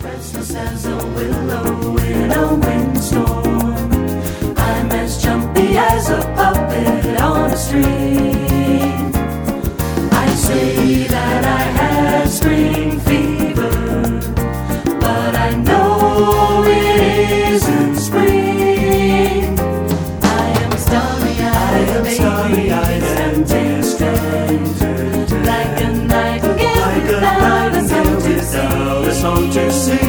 restless as a willow in a windstorm. I'm as jumpy as a puppet on a string. I say that I had spring fever, but I know it isn't spring. I am starry-eyed and distant, like a nightingale without a song to sing.